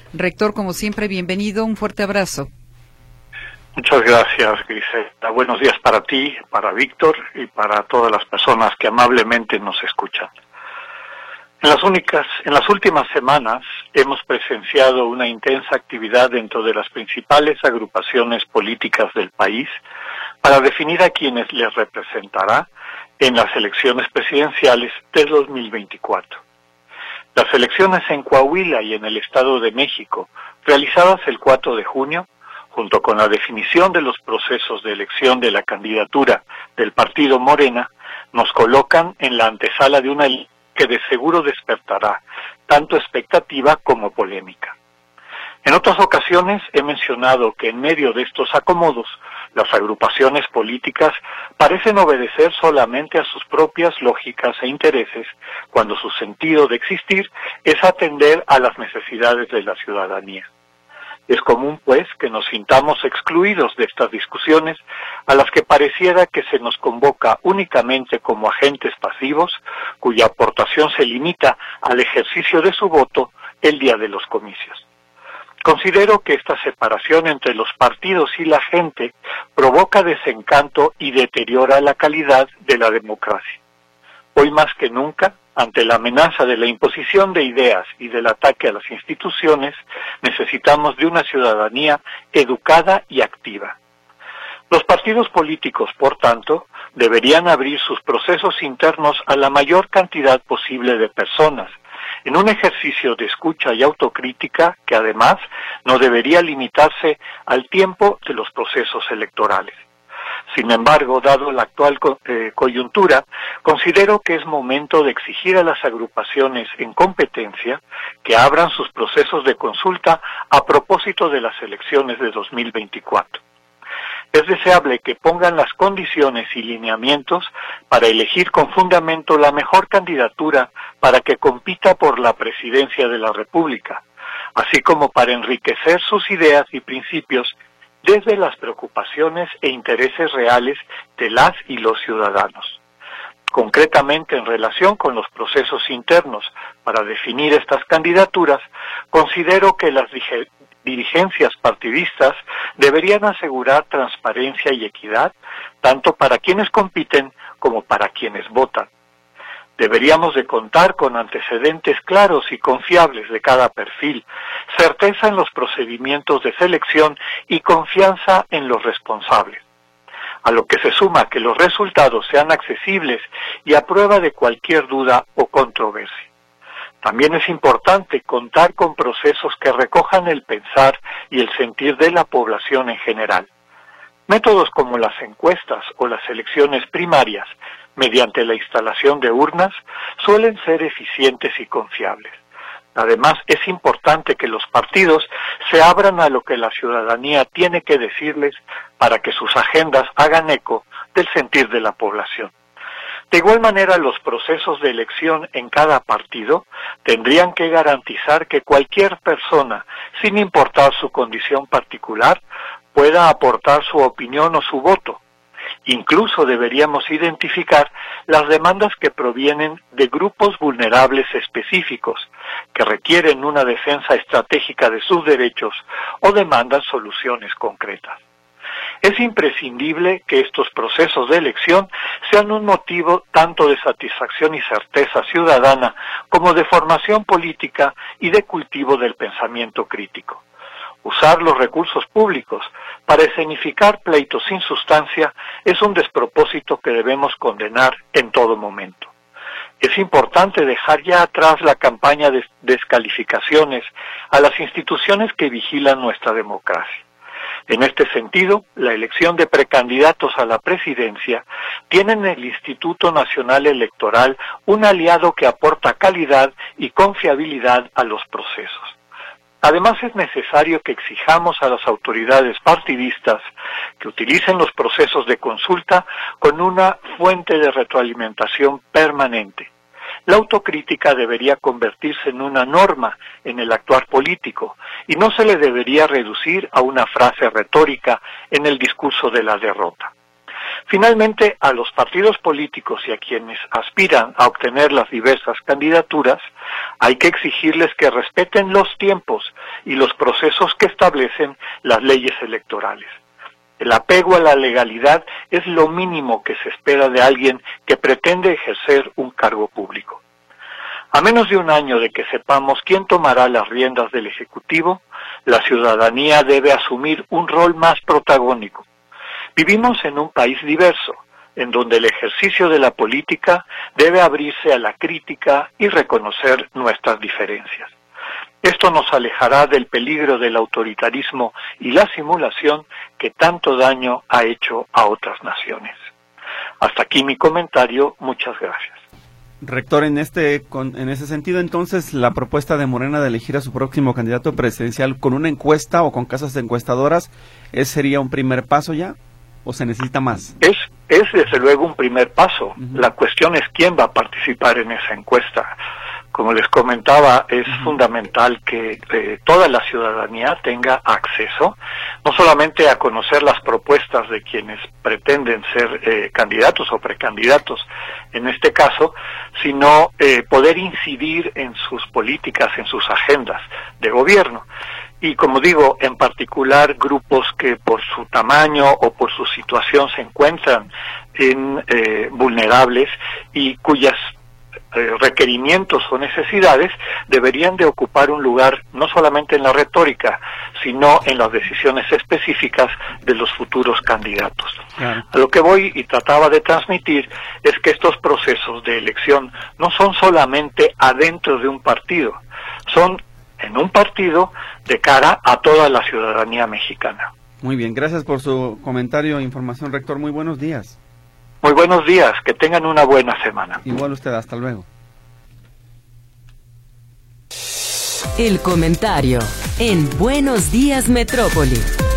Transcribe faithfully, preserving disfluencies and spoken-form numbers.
Rector, como siempre, bienvenido, un fuerte abrazo. Muchas gracias, Griselda. Buenos días para ti, para Víctor y para todas las personas que amablemente nos escuchan. En las únicas, en las últimas semanas hemos presenciado una intensa actividad dentro de las principales agrupaciones políticas del país para definir a quienes les representará en las elecciones presidenciales de dos mil veinticuatro. Las elecciones en Coahuila y en el Estado de México, realizadas el cuatro de junio, junto con la definición de los procesos de elección de la candidatura del partido Morena, nos colocan en la antesala de una elección que de seguro despertará tanto expectativa como polémica. En otras ocasiones he mencionado que en medio de estos acomodos, las agrupaciones políticas parecen obedecer solamente a sus propias lógicas e intereses, cuando su sentido de existir es atender a las necesidades de la ciudadanía. Es común, pues, que nos sintamos excluidos de estas discusiones, a las que pareciera que se nos convoca únicamente como agentes pasivos, cuya aportación se limita al ejercicio de su voto el día de los comicios. Considero que esta separación entre los partidos y la gente provoca desencanto y deteriora la calidad de la democracia. Hoy más que nunca, ante la amenaza de la imposición de ideas y del ataque a las instituciones, necesitamos de una ciudadanía educada y activa. Los partidos políticos, por tanto, deberían abrir sus procesos internos a la mayor cantidad posible de personas, en un ejercicio de escucha y autocrítica que además no debería limitarse al tiempo de los procesos electorales. Sin embargo, dado la actual eh, coyuntura, considero que es momento de exigir a las agrupaciones en competencia que abran sus procesos de consulta a propósito de las elecciones de dos mil veinticuatro. Es deseable que pongan las condiciones y lineamientos para elegir con fundamento la mejor candidatura para que compita por la presidencia de la República, así como para enriquecer sus ideas y principios desde las preocupaciones e intereses reales de las y los ciudadanos. Concretamente, en relación con los procesos internos para definir estas candidaturas, considero que las dirigencias partidistas deberían asegurar transparencia y equidad, tanto para quienes compiten como para quienes votan. Deberíamos de contar con antecedentes claros y confiables de cada perfil, certeza en los procedimientos de selección y confianza en los responsables. A lo que se suma que los resultados sean accesibles y a prueba de cualquier duda o controversia. También es importante contar con procesos que recojan el pensar y el sentir de la población en general. Métodos como las encuestas o las elecciones primarias, mediante la instalación de urnas, suelen ser eficientes y confiables. Además, es importante que los partidos se abran a lo que la ciudadanía tiene que decirles para que sus agendas hagan eco del sentir de la población. De igual manera, los procesos de elección en cada partido tendrían que garantizar que cualquier persona, sin importar su condición particular, pueda aportar su opinión o su voto. Incluso deberíamos identificar las demandas que provienen de grupos vulnerables específicos, que requieren una defensa estratégica de sus derechos o demandan soluciones concretas. Es imprescindible que estos procesos de elección sean un motivo tanto de satisfacción y certeza ciudadana como de formación política y de cultivo del pensamiento crítico. Usar los recursos públicos para escenificar pleitos sin sustancia es un despropósito que debemos condenar en todo momento. Es importante dejar ya atrás la campaña de descalificaciones a las instituciones que vigilan nuestra democracia. En este sentido, la elección de precandidatos a la presidencia tiene en el Instituto Nacional Electoral un aliado que aporta calidad y confiabilidad a los procesos. Además, es necesario que exijamos a las autoridades partidistas que utilicen los procesos de consulta con una fuente de retroalimentación permanente. La autocrítica debería convertirse en una norma en el actuar político y no se le debería reducir a una frase retórica en el discurso de la derrota. Finalmente, a los partidos políticos y a quienes aspiran a obtener las diversas candidaturas, hay que exigirles que respeten los tiempos y los procesos que establecen las leyes electorales. El apego a la legalidad es lo mínimo que se espera de alguien que pretende ejercer un cargo público. A menos de un año de que sepamos quién tomará las riendas del Ejecutivo, la ciudadanía debe asumir un rol más protagónico. Vivimos en un país diverso, en donde el ejercicio de la política debe abrirse a la crítica y reconocer nuestras diferencias. Esto nos alejará del peligro del autoritarismo y la simulación que tanto daño ha hecho a otras naciones. Hasta aquí mi comentario, muchas gracias. Rector, en este con, en ese sentido, entonces, la propuesta de Morena de elegir a su próximo candidato presidencial con una encuesta o con casas encuestadoras, ¿ese sería un primer paso ya o se necesita más? Es, es desde luego un primer paso. Uh-huh. La cuestión es quién va a participar en esa encuesta. Como les comentaba, es uh-huh. fundamental que eh, toda la ciudadanía tenga acceso, no solamente a conocer las propuestas de quienes pretenden ser eh, candidatos o precandidatos en este caso, sino eh, poder incidir en sus políticas, en sus agendas de gobierno. Y como digo, en particular grupos que por su tamaño o por su situación se encuentran en eh, vulnerables y cuyas Eh, requerimientos o necesidades deberían de ocupar un lugar no solamente en la retórica, sino en las decisiones específicas de los futuros candidatos. Claro. A lo que voy y trataba de transmitir es que estos procesos de elección no son solamente adentro de un partido, son en un partido de cara a toda la ciudadanía mexicana. Muy bien, gracias por su comentario e información, rector. Muy buenos días. Muy buenos días, que tengan una buena semana. Igual usted, hasta luego. El comentario en Buenos Días Metrópoli.